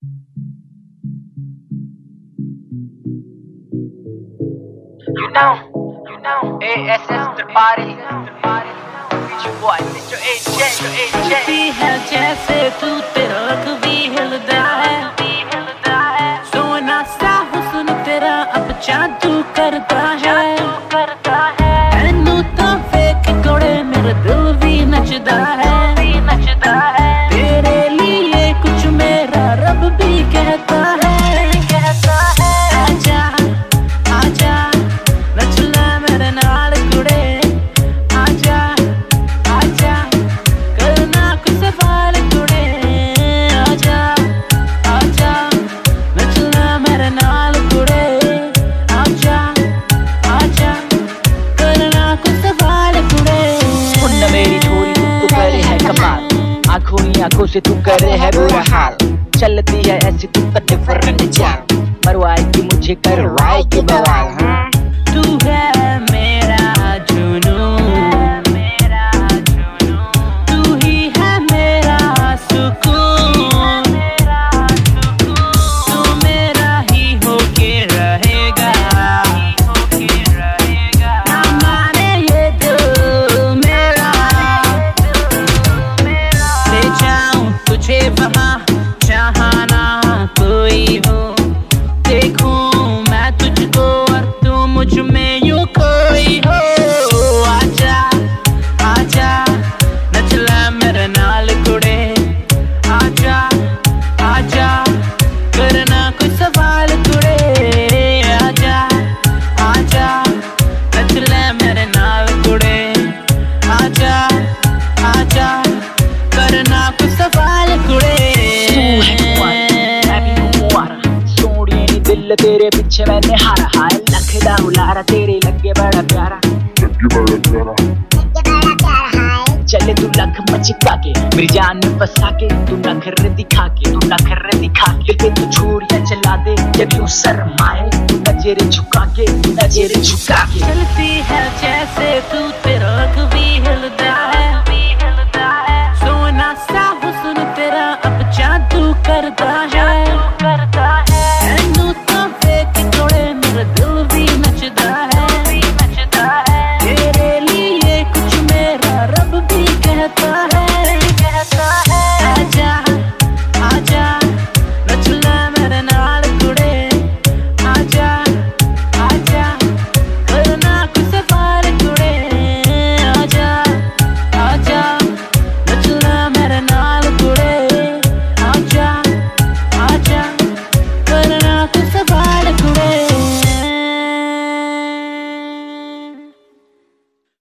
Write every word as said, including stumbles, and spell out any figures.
You know, you know, A S S Tripari, Future Boy, Mister A J, Mister A J. है जैसे तू तेरा रख भी हिलदा है, सोना सा हुस्न तेरा अब जादू करता है। तैनू तो वेख कोड़े मेरा दिल भी नचदा है, तेरे लिए कुछ मेरा रब भी कहता है। आजा आजा नच ले मेरे नाल कुड़े, आजा आजा करना कुछ सवाल कुड़े, आजा आजा नच ले मेरे नाल कुड़े, आजा आजा करना कुछ सवाल कुड़े। सुन मेरी छोरी तू करे है कमाल, आंखों ही आंखों से तू करे है बुरा हाल, चलती है ऐसी तू तो डिफरेंट चाल, मरवाएगी मुझे करवाएगी बवाल। हाँ तू है मेरा जुनून, तू ही है मेरा सुकून, तू मेरा ही होके रहेगा, ना माने ये दिल मेरा। ले जाऊं तुझे वहाँ जहाँ ना कोई हो, देखूं मैं तुझको और तू मुझ में यूं कोई हो। आजा आजा नच ले मेरे नाल कुड़े, आजा आजा करना कुछ सवाल कुड़े, आजा आजा नच ले मेरे नाल कुड़े, आजा आजा करना कुछ सवाल कुड़े। दिल तेरे पीछे मैंने हारा, हाय लखदा उलारा तेरे लगे बड़ा प्यारा, चले तू लख मचका के मेरी जान में फंसा के, तू नखरे दिखा के, तू नखरे दिखा के दिल पे तू छुरियां चला दे जब यूं शर्माए, तू नजरें झुका के, तू नजरें झुका के। चलती है जैसे तू तेरा रख भी हिलदा